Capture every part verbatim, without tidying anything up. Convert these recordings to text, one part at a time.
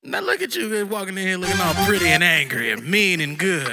Now look at you walking in here looking all pretty and angry and mean and good.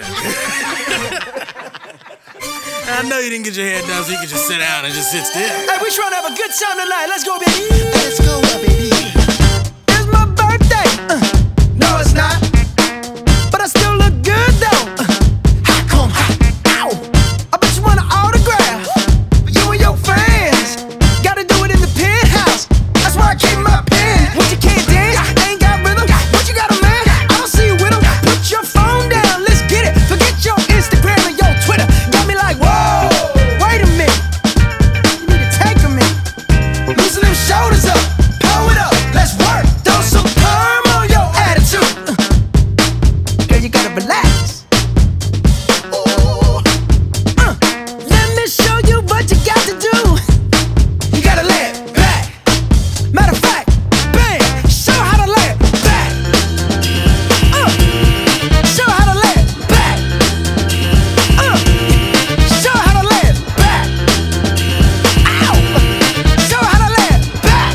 I know you didn't get your hair done so you could just sit down and just sit still. Hey, we trying to have a good time tonight. Let's go, baby. Let's go, baby. It's my birthday. Uh, no, it's not. But I still look good, though. Uh, How come? How? Ow! I bet you want an autograph. For you and your friends. Gotta do it in the penthouse. That's why I keep my pen. What you can't dance, ain't got rhythm. What you got a man? I don't see you with him. Put your phone down, let's get it. Forget your Instagram and your Twitter. Got me like, whoa, wait a minute. You need to take a minute. Loosen them shoulders up, pull it up, let's work. Throw some perm on your attitude. Uh, girl, you gotta relax. Oh, Uh, let me show you what you got to do. You gotta lay it back. Matter of fact, bang, show how to lay it back. Uh, show how to lay it back. Uh, show how to lay it back. Ow, show how to lay it back.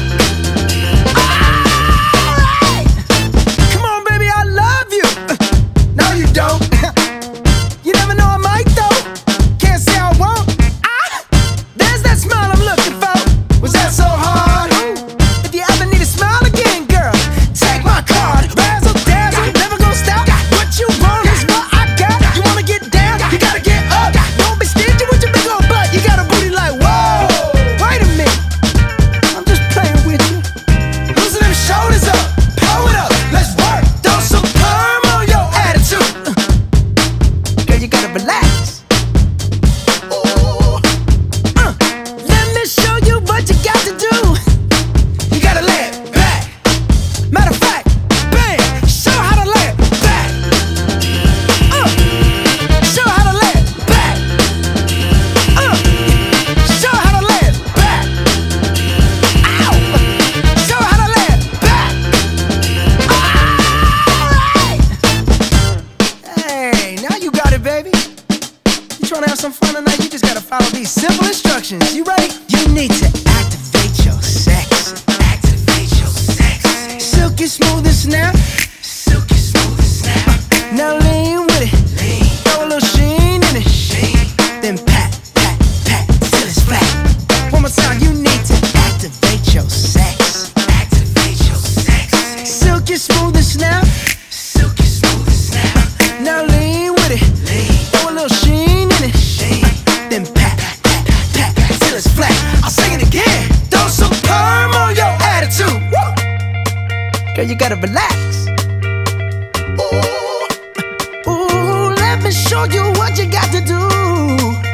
Alright, come on, baby, I love you. Uh, no, you don't. You never know I might though. Can't say I won't. Ah, there's that smile I'm looking for. Was that so hard? If you ever need a smile again, girl, take my card. Razzle dazzle, never gonna stop. What you want is what I got. You wanna get down? You gotta get up. Don't be stingy with your big old butt. You got a booty like whoa. Wait a minute, I'm just playing with you. Loosen them shoulders up, pull it up, let's work. Throw some perm on your attitude. Girl, you gotta relax. oh, Uh, let me show you what you got to do. You gotta lay it back. Matter of fact, bang, show how to lay it back. Uh, show how to lay it back. Uh, show how to lay it back. Ow, show how to lay it back. Alright. Hey, now you got it, baby. You trying to have some fun tonight? You just gotta follow these simple instructions. You ready? You need to activate your sex. activate your sex. Silky smooth and snap. Silky smooth and snap. Now lean with it. Lean, Throw a little sheen in it. sheen, Then pat, pat, pat till it's flat. One more time. You need to activate your sex. activate your sex. Silky smooth and snap. Silky smooth and snap. Now lean with it. Lean, Throw a little sheen in it. sheen, Then pat, pat, pat, pat till it's flat. I'll sing it again. Throw some perm on your attitude. Woo! Girl, you gotta relax. oh, Ooh, let me show you what you got to do.